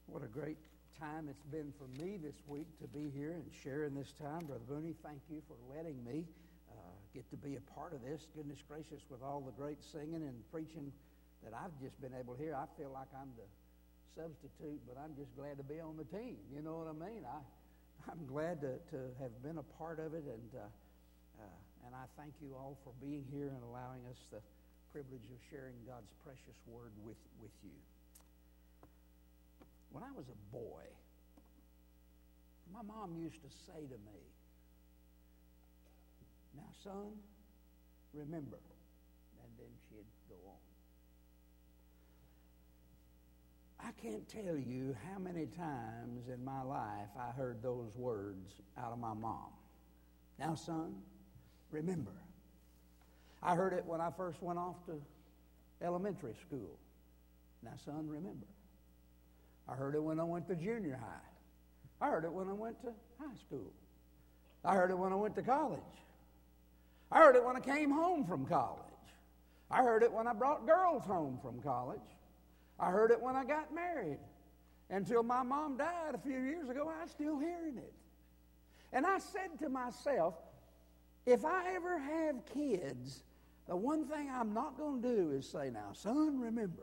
What a great time it's been for me this week to be here and sharing this time. Brother Booney, thank you for letting me get to be a part of this. Goodness gracious, with all the great singing and preaching that I've just been able to hear, I feel like I'm the substitute, but I'm just glad to be on the team. You know what I mean? I'm glad to have been a part of it, and I thank you all for being here and allowing us the privilege of sharing God's precious word with you. When I was a boy, my mom used to say to me, "Now, son, remember," and then she'd go on. I can't tell you how many times in my life I heard those words out of my mom. "Now, son, remember." I heard it when I first went off to elementary school. "Now, son, remember." I heard it when I went to junior high. I heard it when I went to high school. I heard it when I went to college. I heard it when I came home from college. I heard it when I brought girls home from college. I heard it when I got married. Until my mom died a few years ago, I was still hearing it. And I said to myself, if I ever have kids, the one thing I'm not going to do is say, "Now, son, remember."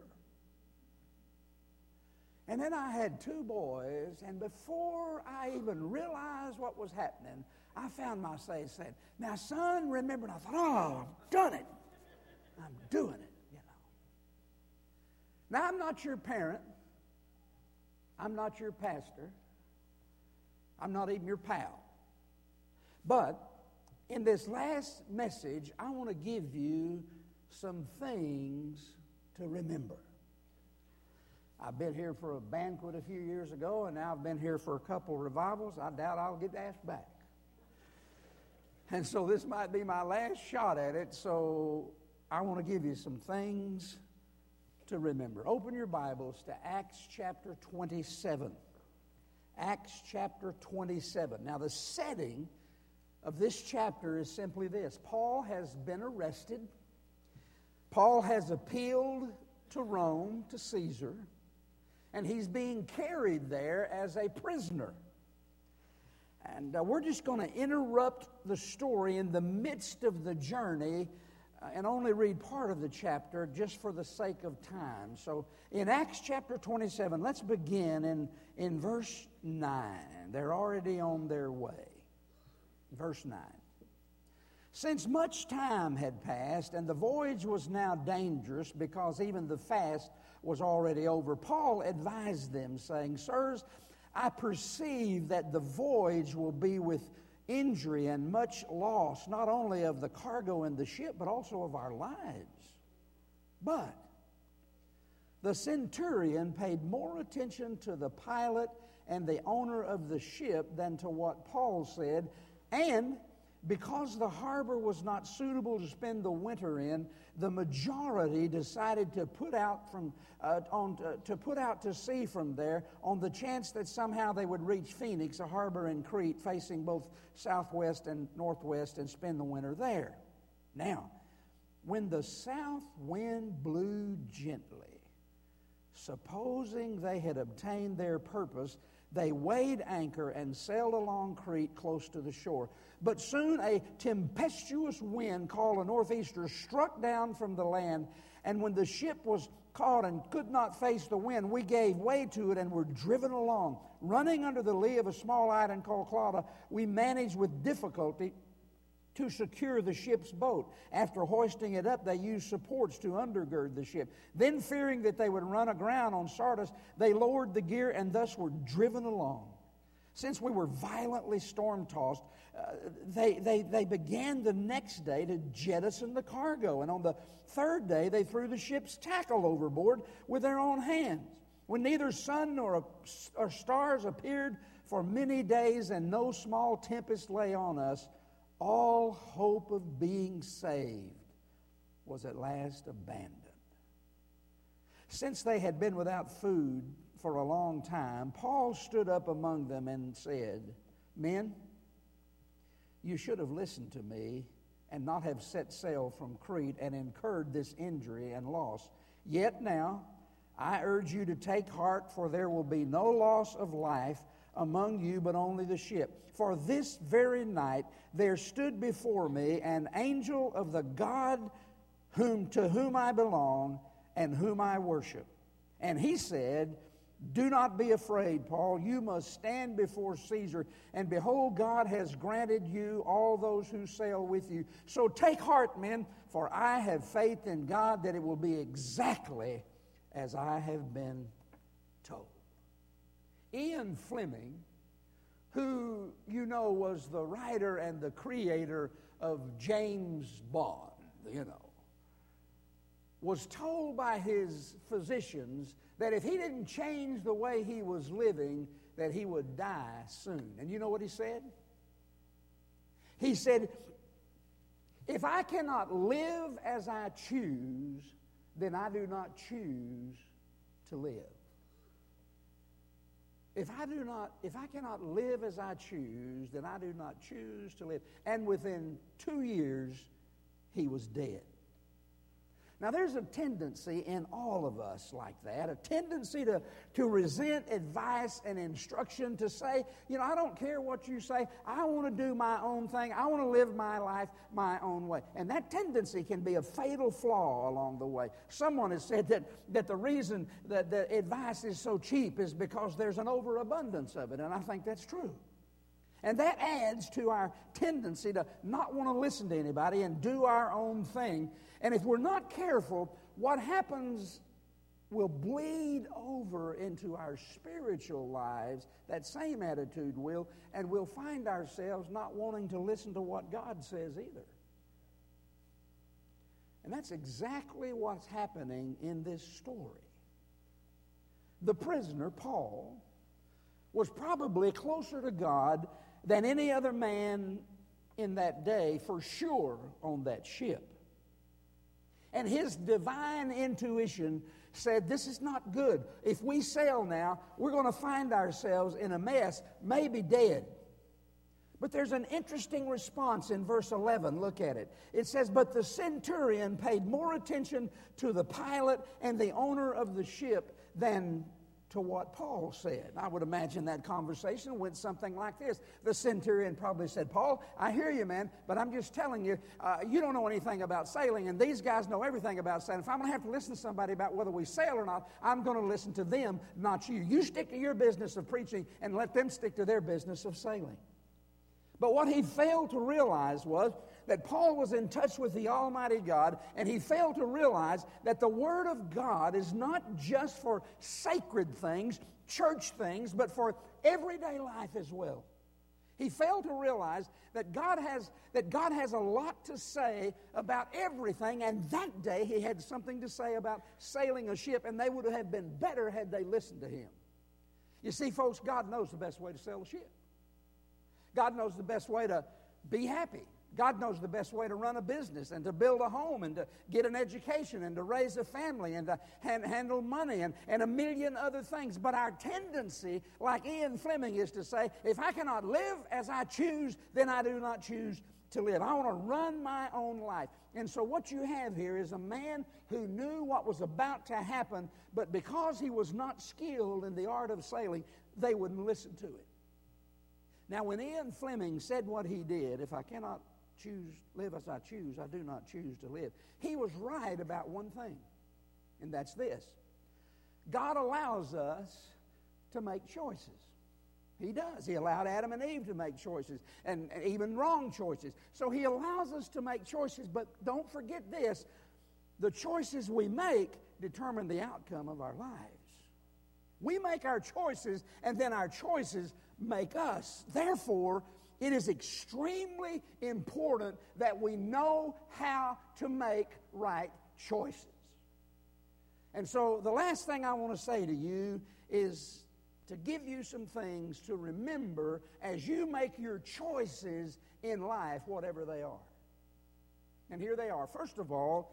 And then I had two boys, and before I even realized what was happening, I found myself saying, "Now, son, remember." And I thought, "Oh, I've done it. I'm doing it, you know." Now, I'm not your parent. I'm not your pastor. I'm not even your pal. But in this last message, I want to give you some things to remember. I've been here for a banquet a few years ago, and now I've been here for a couple revivals. I doubt I'll get asked back. And so this might be my last shot at it, so I want to give you some things to remember. Open your Bibles to Acts chapter 27. Acts chapter 27. Now, the setting of this chapter is simply this. Paul has been arrested. Paul has appealed to Rome, to Caesar, and he's being carried there as a prisoner. And we're just going to interrupt the story in the midst of the journey and only read part of the chapter just for the sake of time. So in Acts chapter 27, let's begin in verse 9. They're already on their way. Verse 9. Since much time had passed and the voyage was now dangerous because even the fast was already over, Paul advised them, saying, "Sirs, I perceive that the voyage will be with injury and much loss, not only of the cargo in the ship, but also of our lives." But the centurion paid more attention to the pilot and the owner of the ship than to what Paul said, and because the harbor was not suitable to spend the winter in, the majority decided to put out to sea from there on the chance that somehow they would reach Phoenix, a harbor in Crete facing both southwest and northwest, and spend the winter there. Now, when the south wind blew gently, supposing they had obtained their purpose, they weighed anchor and sailed along Crete close to the shore. But soon a tempestuous wind called a northeaster struck down from the land, and when the ship was caught and could not face the wind, we gave way to it and were driven along. Running under the lee of a small island called Clauda, we managed with difficulty to secure the ship's boat. After hoisting it up, they used supports to undergird the ship. Then, fearing that they would run aground on Sardis, they lowered the gear and thus were driven along. Since we were violently storm-tossed, they began the next day to jettison the cargo. And on the third day, they threw the ship's tackle overboard with their own hands. When neither sun nor stars appeared for many days and no small tempest lay on us, all hope of being saved was at last abandoned. Since they had been without food for a long time, Paul stood up among them and said, "Men, you should have listened to me and not have set sail from Crete and incurred this injury and loss. Yet now I urge you to take heart, for there will be no loss of life among you, but only the ship. For this very night there stood before me an angel of the God to whom I belong and whom I worship. And he said, do not be afraid, Paul. You must stand before Caesar. And behold, God has granted you all those who sail with you. So take heart, men, for I have faith in God that it will be exactly as I have been told. Ian Fleming, who you know was the writer and the creator of James Bond, was told by his physicians that if he didn't change the way he was living, that he would die soon. And you know what he said? He said, if I cannot live as I choose, then I do not choose to live. If I cannot live as I choose, then I do not choose to live. And within 2 years, he was dead. Now, there's a tendency in all of us like that, a tendency to resent advice and instruction, to say, I don't care what you say. I want to do my own thing. I want to live my life my own way. And that tendency can be a fatal flaw along the way. Someone has said that the reason that the advice is so cheap is because there's an overabundance of it, and I think that's true. And that adds to our tendency to not want to listen to anybody and do our own thing. And if we're not careful, what happens will bleed over into our spiritual lives, that same attitude will, and we'll find ourselves not wanting to listen to what God says either. And that's exactly what's happening in this story. The prisoner, Paul, was probably closer to God than any other man in that day, for sure, on that ship. And his divine intuition said, this is not good. If we sail now, we're going to find ourselves in a mess, maybe dead. But there's an interesting response in verse 11. Look at it. It says, but the centurion paid more attention to the pilot and the owner of the ship than to what Paul said. I would imagine that conversation went something like this. The centurion probably said, Paul, I hear you, man, but I'm just telling you, you don't know anything about sailing, and these guys know everything about sailing. If I'm going to have to listen to somebody about whether we sail or not, I'm going to listen to them, not you. You stick to your business of preaching and let them stick to their business of sailing. But what he failed to realize was that Paul was in touch with the Almighty God, and he failed to realize that the Word of God is not just for sacred things, church things, but for everyday life as well. He failed to realize that God has a lot to say about everything, and that day he had something to say about sailing a ship, and they would have been better had they listened to him. You see, folks, God knows the best way to sail a ship. God knows the best way to be happy. God knows the best way to run a business and to build a home and to get an education and to raise a family and to handle money and a million other things. But our tendency, like Ian Fleming, is to say, if I cannot live as I choose, then I do not choose to live. I want to run my own life. And so what you have here is a man who knew what was about to happen, but because he was not skilled in the art of sailing, they wouldn't listen to it. Now, when Ian Fleming said what he did, if I cannot live as I choose, I do not choose to live, he was right about one thing, and that's this. God allows us to make choices. He does. He allowed Adam and Eve to make choices, and even wrong choices. So he allows us to make choices, but don't forget this. The choices we make determine the outcome of our lives. We make our choices, and then our choices make us. Therefore, it is extremely important that we know how to make right choices. And so the last thing I want to say to you is to give you some things to remember as you make your choices in life, whatever they are. And here they are. First of all,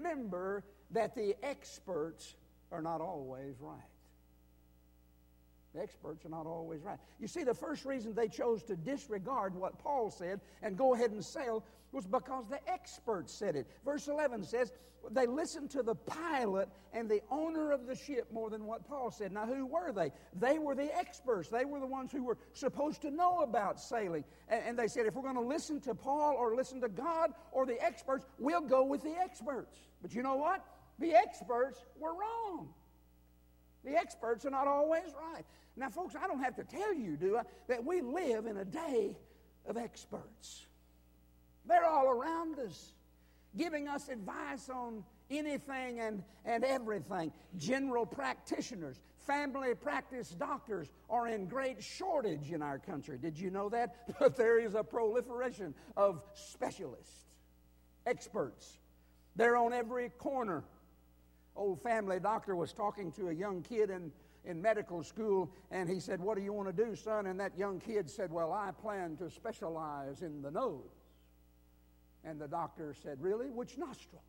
remember that the experts are not always right. The experts are not always right. You see, the first reason they chose to disregard what Paul said and go ahead and sail was because the experts said it. Verse 11 says, they listened to the pilot and the owner of the ship more than what Paul said. Now, who were they? They were the experts. They were the ones who were supposed to know about sailing. And they said, if we're going to listen to Paul or listen to God or the experts, we'll go with the experts. But you know what? The experts were wrong. The experts are not always right. Now, folks, I don't have to tell you, do I, that we live in a day of experts. They're all around us, giving us advice on anything and everything. General practitioners, family practice doctors are in great shortage in our country. Did you know that? But there is a proliferation of specialists, experts. They're on every corner. Old family doctor was talking to a young kid in medical school, and he said, what do you want to do, son? And that young kid said, well, I plan to specialize in the nose. And the doctor said, really? Which nostril?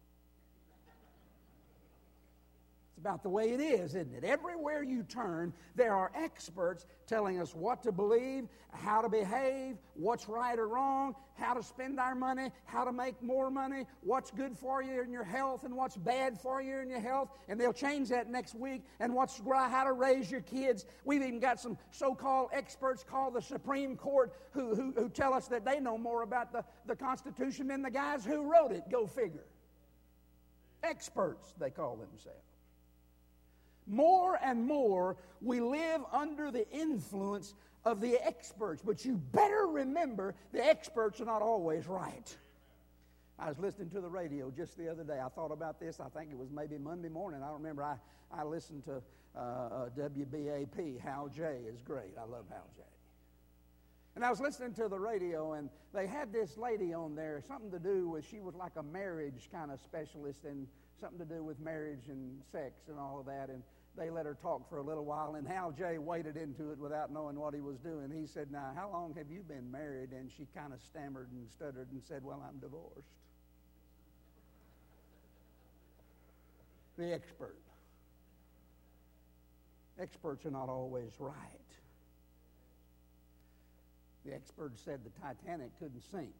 It's about the way it is, isn't it? Everywhere you turn, there are experts telling us what to believe, how to behave, what's right or wrong, how to spend our money, how to make more money, what's good for you in your health and what's bad for you in your health. And they'll change that next week. And how to raise your kids. We've even got some so-called experts called the Supreme Court who tell us that they know more about the Constitution than the guys who wrote it. Go figure. Experts, they call themselves. More and more, we live under the influence of the experts. But you better remember, the experts are not always right. I was listening to the radio just the other day. I thought about this. I think it was maybe Monday morning. I don't remember. I listened to WBAP. Hal J is great. I love Hal J. And I was listening to the radio, and they had this lady on there, something to do with, she was like a marriage kind of specialist, and something to do with marriage and sex and all of that. And they let her talk for a little while, and Hal J waded into it without knowing what he was doing. He said, now, how long have you been married? And she kind of stammered and stuttered and said, well, I'm divorced. The expert. Experts are not always right. The experts said the Titanic couldn't sink.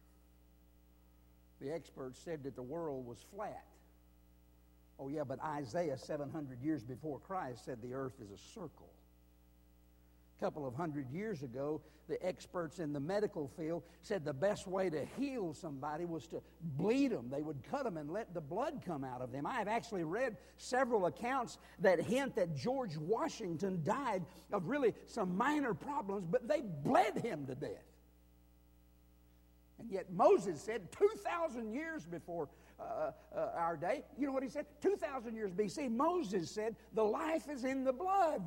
The experts said that the world was flat. Oh, yeah, but Isaiah, 700 years before Christ, said the earth is a circle. A couple of hundred years ago, the experts in the medical field said the best way to heal somebody was to bleed them. They would cut them and let the blood come out of them. I have actually read several accounts that hint that George Washington died of really some minor problems, but they bled him to death. And yet Moses said 2,000 years before our day, you know what he said? 2,000 years BC, Moses said, the life is in the blood.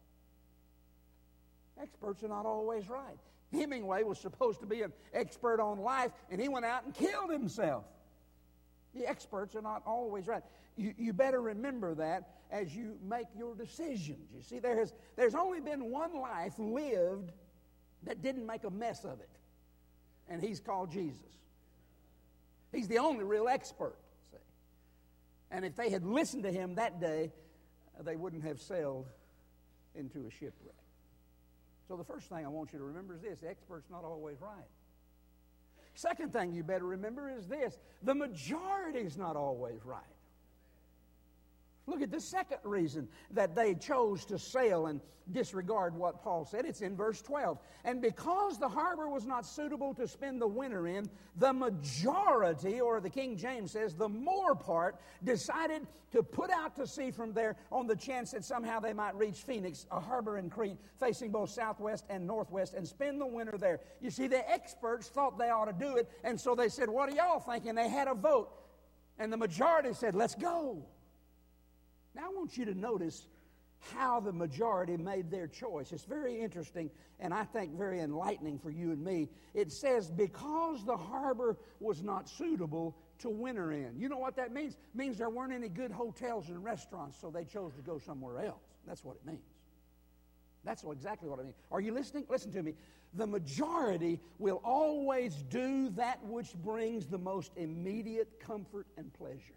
Experts are not always right. Hemingway was supposed to be an expert on life, and he went out and killed himself. The experts are not always right. You better remember that as you make your decisions. You see, there's only been one life lived that didn't make a mess of it, and he's called Jesus. He's the only real expert, see. And if they had listened to him that day, they wouldn't have sailed into a shipwreck. So the first thing I want you to remember is this: the expert's not always right. Second thing you better remember is this: the majority's not always right. Look at the second reason that they chose to sail and disregard what Paul said. It's in verse 12. And because the harbor was not suitable to spend the winter in, the majority, or the King James says, the more part, decided to put out to sea from there on the chance that somehow they might reach Phoenix, a harbor in Crete, facing both southwest and northwest, and spend the winter there. You see, the experts thought they ought to do it, and so they said, what do y'all think? And they had a vote. And the majority said, let's go. Now, I want you to notice how the majority made their choice. It's very interesting, and I think very enlightening for you and me. It says, because the harbor was not suitable to winter in. You know what that means? It means there weren't any good hotels and restaurants, so they chose to go somewhere else. That's what it means. That's exactly what it means. Are you listening? Listen to me. The majority will always do that which brings the most immediate comfort and pleasure.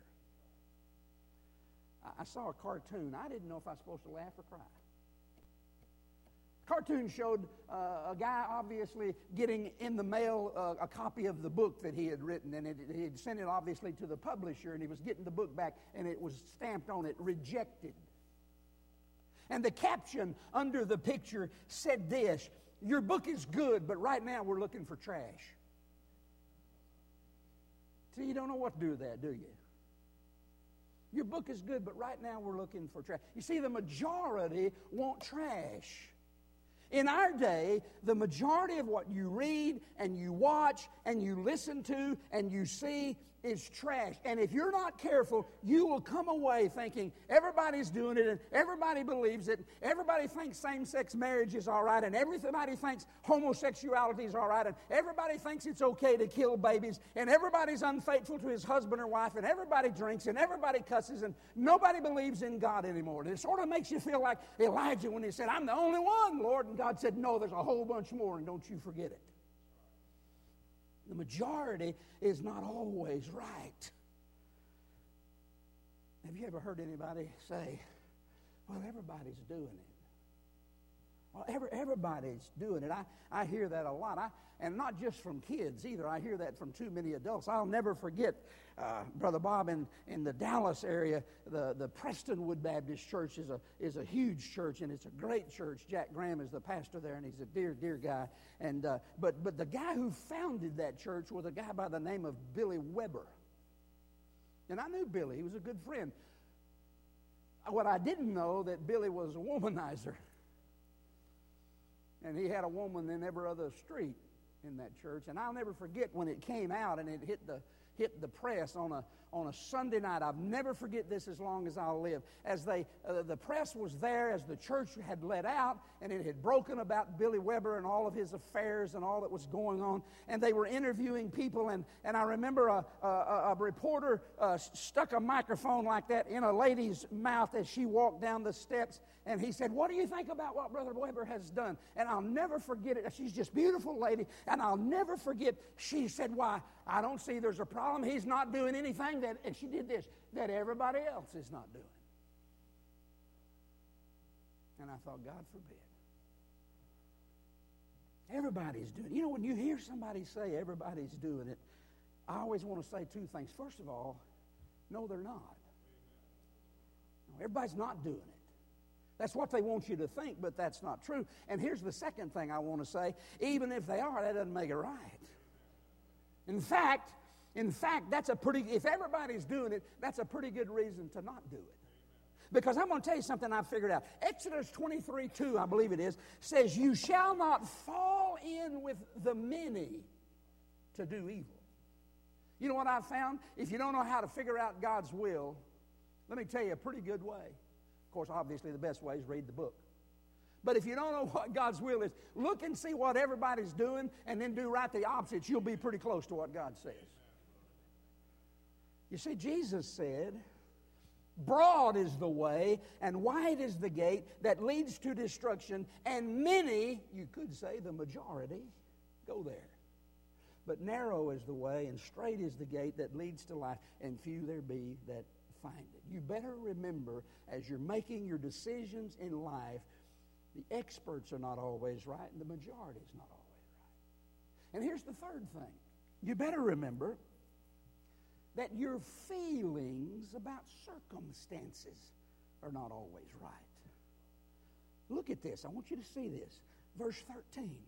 I saw a cartoon. I didn't know if I was supposed to laugh or cry. cartoon showed a guy obviously getting in the mail a copy of the book that he had written, and he had sent it obviously to the publisher, and he was getting the book back, and it was stamped on it, rejected. And the caption under the picture said this: "Your book is good, but right now we're looking for trash." See, you don't know what to do with that, do you? Your book is good, but right now we're looking for trash. You see, the majority want trash. In our day, the majority of what you read and you watch and you listen to and you see is trash. And if you're not careful, you will come away thinking everybody's doing it and everybody believes it. Everybody thinks same-sex marriage is all right, and everybody thinks homosexuality is all right, and everybody thinks it's okay to kill babies, and everybody's unfaithful to his husband or wife, and everybody drinks, and everybody cusses, and nobody believes in God anymore. And it sort of makes you feel like Elijah when he said, "I'm the only one, Lord." And God said, "No, there's a whole bunch more, and don't you forget it." The majority is not always right. Have you ever heard anybody say, "Well, everybody's doing it"? Well, everybody's doing it. I hear that a lot. And not just from kids either. I hear that from too many adults. I'll never forget, Brother Bob, in the Dallas area, the Prestonwood Baptist Church is a huge church, and it's a great church. Jack Graham is the pastor there, and he's a dear, dear guy. And but the guy who founded that church was a guy by the name of Billy Weber. And I knew Billy. He was a good friend. What I didn't know, that Billy was a womanizer. And he had a woman in every other street in that church. And I'll never forget when it came out and it hit the press on a Sunday night. I'll never forget this as long as I'll live. As the press was there, as the church had let out, and it had broken about Billy Weber and all of his affairs and all that was going on, and they were interviewing people, and I remember a reporter stuck a microphone like that in a lady's mouth as she walked down the steps, and he said, "What do you think about what Brother Weber has done?" And I'll never forget it. She's just a beautiful lady, and I'll never forget, she said, "Why, I don't see there's a problem. He's not doing anything that," and she did this, "that everybody else is not doing." And I thought, God forbid. Everybody's doing it. You know, when you hear somebody say everybody's doing it, I always want to say two things. First of all, no, they're not. No, everybody's not doing it. That's what they want you to think, but that's not true. And here's the second thing I want to say. Even if they are, that doesn't make it right. In fact, that's if everybody's doing it, that's a pretty good reason to not do it. Because I'm going to tell you something I've figured out. Exodus 23:2, I believe it is, says, "You shall not fall in with the many to do evil." You know what I've found? If you don't know how to figure out God's will, let me tell you a pretty good way. Of course, obviously the best way is read the book. But if you don't know what God's will is, look and see what everybody's doing and then do right the opposite. You'll be pretty close to what God says. You see, Jesus said, "Broad is the way and wide is the gate that leads to destruction, and many," you could say the majority, "go there. But narrow is the way and straight is the gate that leads to life, and few there be that find it." You better remember, as you're making your decisions in life, the experts are not always right and the majority is not always right. And here's the third thing. You better remember that your feelings about circumstances are not always right. Look at this. I want you to see this. Verse 13.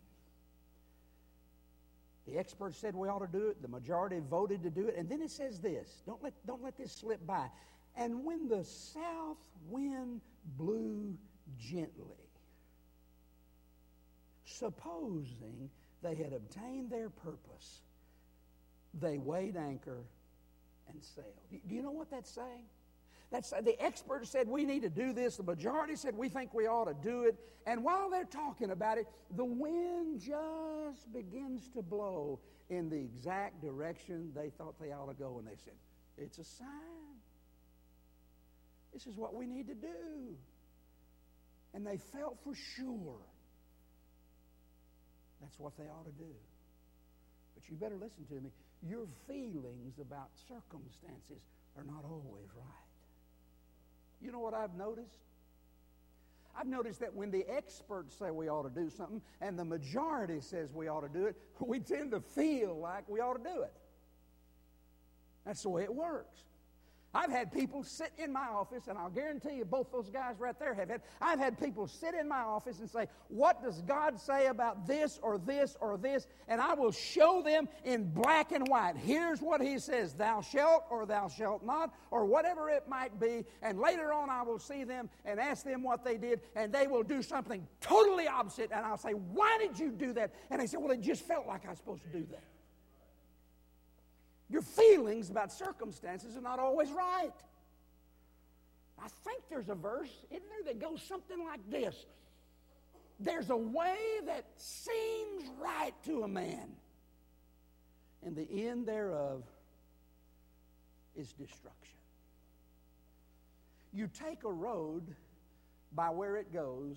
The experts said we ought to do it. The majority voted to do it. And then it says this. Don't let this slip by. "And when the south wind blew gently, supposing they had obtained their purpose, they weighed anchor and sailed." Do you know what that's saying? The experts said we need to do this. The majority said we think we ought to do it. And while they're talking about it, the wind just begins to blow in the exact direction they thought they ought to go. And they said, "It's a sign. This is what we need to do." And they felt for sure that's what they ought to do. But you better listen to me. Your feelings about circumstances are not always right. You know what I've noticed? I've noticed that when the experts say we ought to do something and the majority says we ought to do it, we tend to feel like we ought to do it. That's the way it works. I've had people sit in my office, and I'll guarantee you both those guys right there have had. I've had people sit in my office and say, what does God say about this or this or this? And I will show them in black and white. Here's what He says, thou shalt or thou shalt not, or whatever it might be. And later on I will see them and ask them what they did, and they will do something totally opposite. And I'll say, why did you do that? And they say, well, it just felt like I was supposed to do that. Your feelings about circumstances are not always right. I think there's a verse, isn't there, that goes something like this. There's a way that seems right to a man, and the end thereof is destruction. You take a road by where it goes,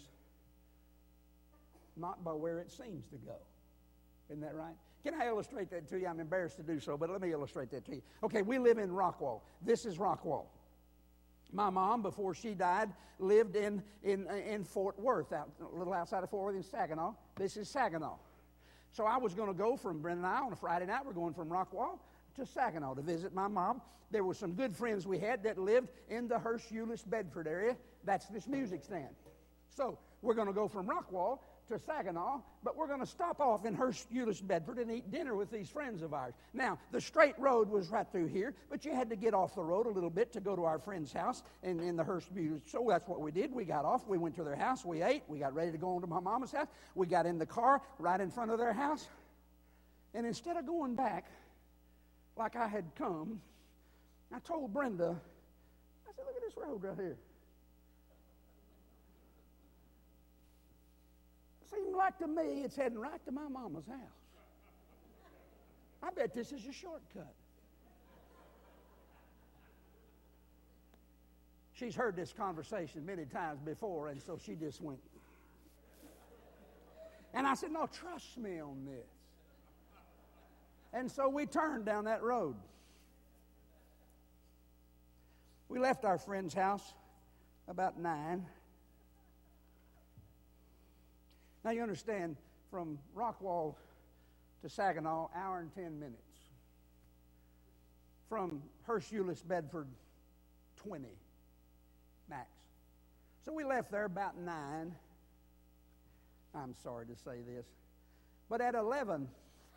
not by where it seems to go. Isn't that right? Can I illustrate that to you? I'm embarrassed to do so, but let me illustrate that to you. Okay, we live in Rockwall. This is Rockwall. My mom, before she died, lived in Fort Worth, a little outside of Fort Worth in Saginaw. This is Saginaw. So I was going to go from Brenda and I on a Friday night. We're going from Rockwall to Saginaw to visit my mom. There were some good friends we had that lived in the Hurst-Euless, Bedford area. That's this music stand. So we're going to go from Rockwall to Saginaw, but we're going to stop off in Hurst-Euless, Bedford, and eat dinner with these friends of ours. Now, the straight road was right through here, but you had to get off the road a little bit to go to our friend's house in the Hurst-Euless. So that's what we did. We got off, we went to their house, we ate, we got ready to go on to my mama's house. We got in the car right in front of their house, and instead of going back like I had come, I told Brenda, I said, look at this road right here. Seemed like to me it's heading right to my mama's house. I bet this is a shortcut. She's heard this conversation many times before, and so she just went. And I said, no, trust me on this. And so we turned down that road. We left our friend's house about 9. Now you understand, from Rockwall to Saginaw, hour and 10 minutes. From Hurst-Euless, Bedford, 20 max. So we left there about 9. I'm sorry to say this. But at 11,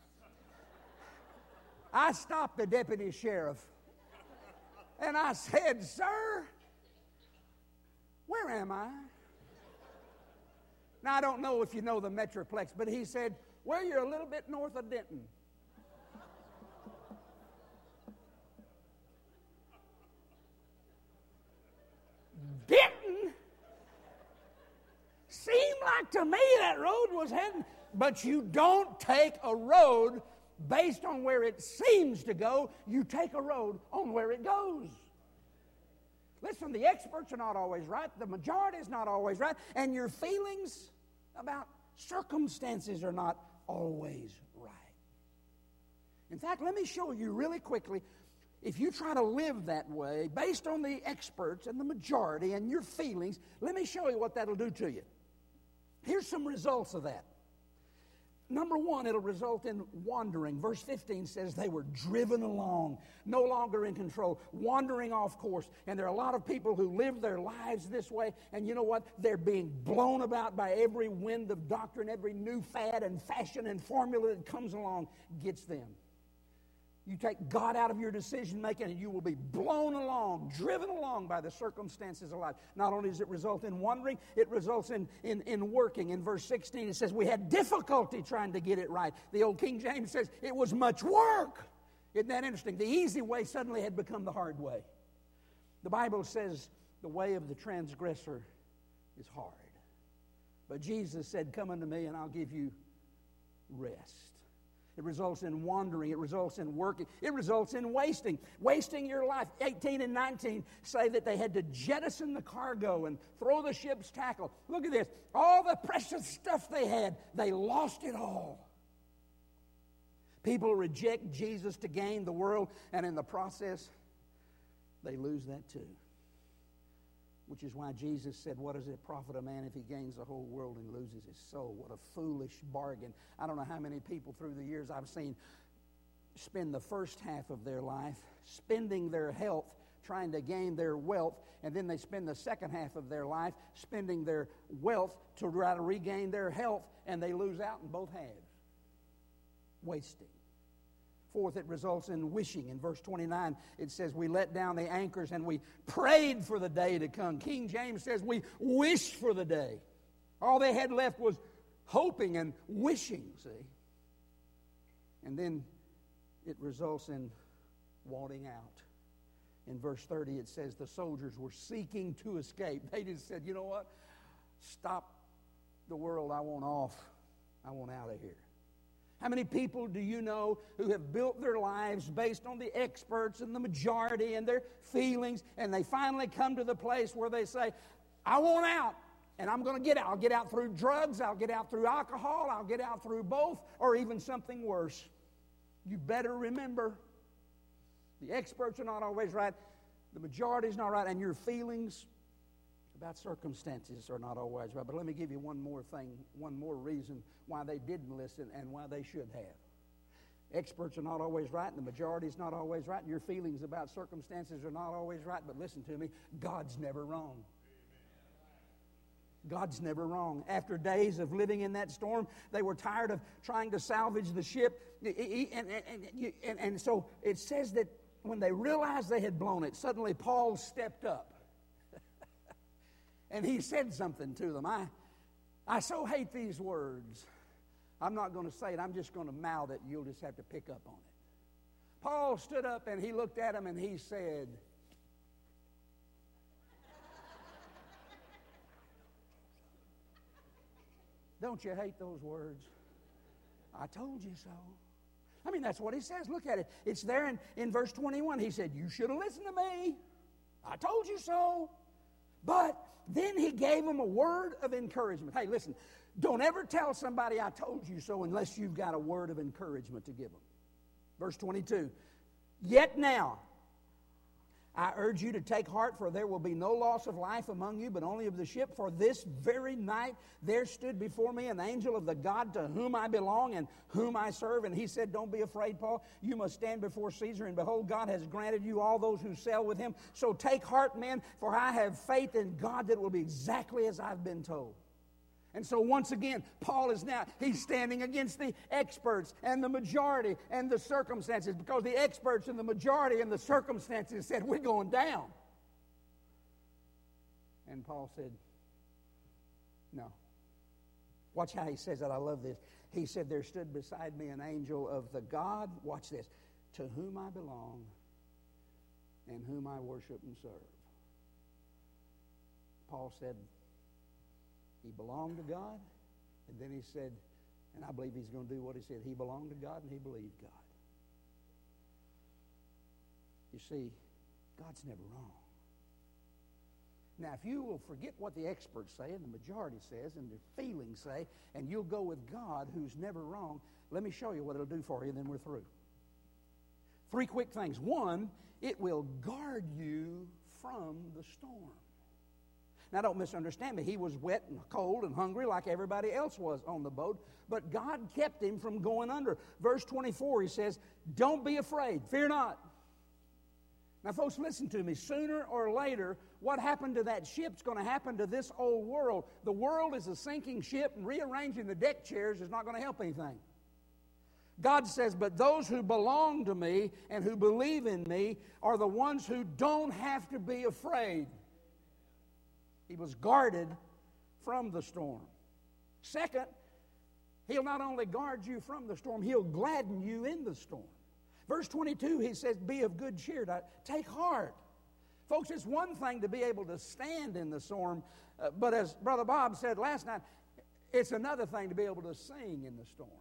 I stopped the deputy sheriff and I said, sir, where am I? Now, I don't know if you know the Metroplex, but he said, well, you're a little bit north of Denton. Denton? Seemed like to me that road was heading, but you don't take a road based on where it seems to go. You take a road on where it goes. Listen, the experts are not always right. The majority is not always right. And your feelings about circumstances are not always right. In fact, let me show you really quickly, if you try to live that way, based on the experts and the majority and your feelings, let me show you what that'll do to you. Here's some results of that. Number one, it'll result in wandering. Verse 15 says they were driven along, no longer in control, wandering off course. And there are a lot of people who live their lives this way, and you know what? They're being blown about by every wind of doctrine, every new fad and fashion and formula that comes along gets them. You take God out of your decision making and you will be blown along, driven along by the circumstances of life. Not only does it result in wandering, it results in working. In verse 16 it says we had difficulty trying to get it right. The old King James says it was much work. Isn't that interesting? The easy way suddenly had become the hard way. The Bible says the way of the transgressor is hard. But Jesus said, come unto me and I'll give you rest. It results in wandering. It results in working. It results in wasting. Wasting your life. 18 and 19 say that they had to jettison the cargo and throw the ship's tackle. Look at this. All the precious stuff they had, they lost it all. People reject Jesus to gain the world, and in the process, they lose that too. which is why Jesus said, what does it profit a man if he gains the whole world and loses his soul? What a foolish bargain. I don't know how many people through the years I've seen spend the first half of their life spending their health trying to gain their wealth, and then they spend the second half of their life spending their wealth to try to regain their health, and they lose out in both halves. Wasting. Fourth, it results in wishing. In verse 29, it says, we let down the anchors and we prayed for the day to come. King James says we wished for the day. All they had left was hoping and wishing, see. And then it results in wanting out. In verse 30, it says the soldiers were seeking to escape. They just said, you know what? Stop the world. I want off. I want out of here. How many people do you know who have built their lives based on the experts and the majority and their feelings, and they finally come to the place where they say, I want out, and I'm going to get out. I'll get out through drugs. I'll get out through alcohol. I'll get out through both, or even something worse. You better remember, the experts are not always right, the majority is not right, and your feelings about circumstances are not always right. But let me give you one more thing, one more reason why they didn't listen and why they should have. Experts are not always right, and the majority is not always right, and your feelings about circumstances are not always right. But listen to me, God's never wrong. God's never wrong. After days of living in that storm, they were tired of trying to salvage the ship. And so it says that when they realized they had blown it, suddenly Paul stepped up. And he said something to them. I so hate these words. I'm not going to say it. I'm just going to mouth it. You'll just have to pick up on it. Paul stood up and he looked at them and he said, don't you hate those words? I told you so. I mean, that's what he says. Look at it. It's there in verse 21. He said, you should have listened to me. I told you so. But then he gave them a word of encouragement. Hey, listen, don't ever tell somebody I told you so unless you've got a word of encouragement to give them. Verse 22, yet now I urge you to take heart, for there will be no loss of life among you, but only of the ship. For this very night there stood before me an angel of the God to whom I belong and whom I serve. And he said, don't be afraid, Paul. You must stand before Caesar, and behold, God has granted you all those who sail with him. So take heart, men, for I have faith in God that it will be exactly as I've been told. And so once again, Paul is now, he's standing against the experts and the majority and the circumstances, because the experts and the majority and the circumstances said, we're going down. And Paul said, no. Watch how he says that. I love this. He said, there stood beside me an angel of the God, watch this, to whom I belong and whom I worship and serve. Paul said, he belonged to God, and then he said, and I believe he's going to do what he said. He belonged to God and he believed God. You see, God's never wrong. Now, if you will forget what the experts say and the majority says and their feelings say, and you'll go with God who's never wrong, let me show you what it'll do for you, and then we're through. 3 quick things. 1, it will guard you from the storm. Now, don't misunderstand me. He was wet and cold and hungry like everybody else was on the boat, but God kept him from going under. Verse 24, he says, don't be afraid. Fear not. Now, folks, listen to me. Sooner or later, what happened to that ship's going to happen to this old world. The world is a sinking ship, and rearranging the deck chairs is not going to help anything. God says, but those who belong to me and who believe in me are the ones who don't have to be afraid. He was guarded from the storm. Second, he'll not only guard you from the storm, he'll gladden you in the storm. Verse 22, he says, be of good cheer. Take heart. Folks, it's one thing to be able to stand in the storm, but as Brother Bob said last night, it's another thing to be able to sing in the storm.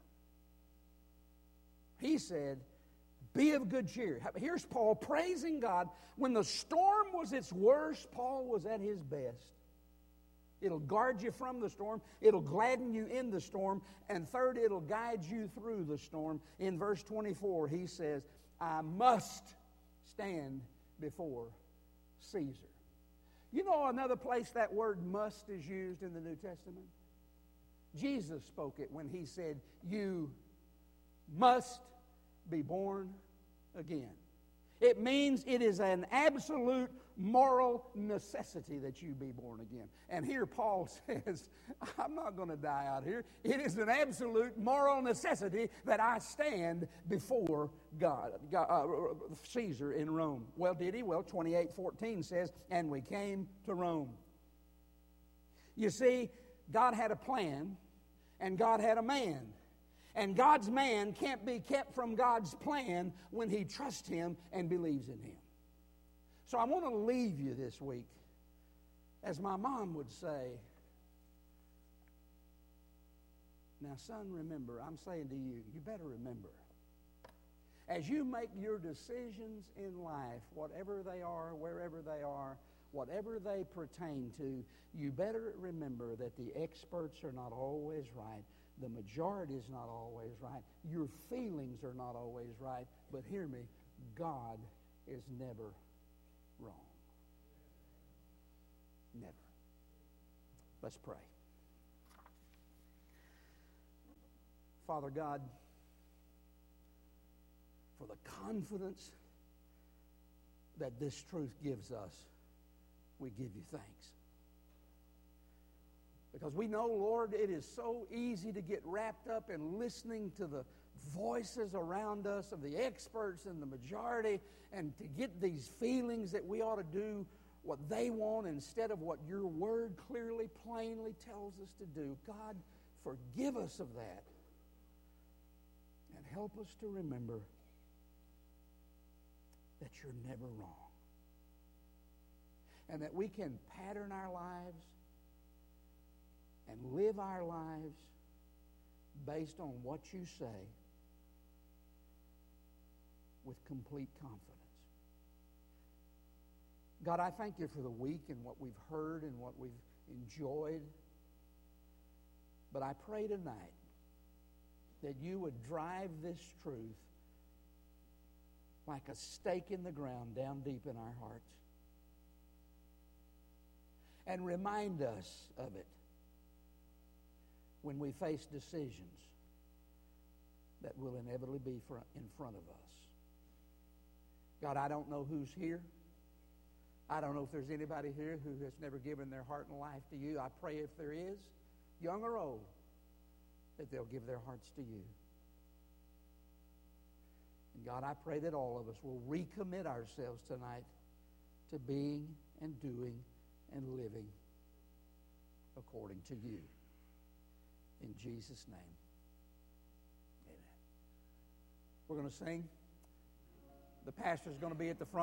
He said, be of good cheer. Here's Paul praising God. When the storm was its worst, Paul was at his best. It'll guard you from the storm. It'll gladden you in the storm. And third, it'll guide you through the storm. In verse 24, he says, I must stand before Caesar. You know another place that word must is used in the New Testament? Jesus spoke it when he said, you must be born again. It means it is an absolute moral necessity that you be born again. And here Paul says, I'm not going to die out here. It is an absolute moral necessity that I stand before Caesar in Rome. Well, did he? Well, 28:14 says, and we came to Rome. You see, God had a plan, and God had a man. And God's man can't be kept from God's plan when he trusts him and believes in him. So I want to leave you this week, as my mom would say, now son, remember, I'm saying to you, you better remember, as you make your decisions in life, whatever they are, wherever they are, whatever they pertain to, you better remember that the experts are not always right. The majority is not always right. Your feelings are not always right. But hear me, God is never wrong. Never. Let's pray. Father God, for the confidence that this truth gives us, we give you thanks. Because we know, Lord, it is so easy to get wrapped up in listening to the voices around us of the experts and the majority, and to get these feelings that we ought to do what they want instead of what your word clearly, plainly tells us to do. God, forgive us of that. And help us to remember that you're never wrong. And that we can pattern our lives and live our lives based on what you say with complete confidence. God, I thank you for the week and what we've heard and what we've enjoyed. But I pray tonight that you would drive this truth like a stake in the ground down deep in our hearts. And remind us of it when we face decisions that will inevitably be in front of us. God, I don't know who's here. I don't know if there's anybody here who has never given their heart and life to you. I pray if there is, young or old, that they'll give their hearts to you. And God, I pray that all of us will recommit ourselves tonight to being and doing and living according to you. In Jesus' name, amen. We're going to sing. The pastor's going to be at the front.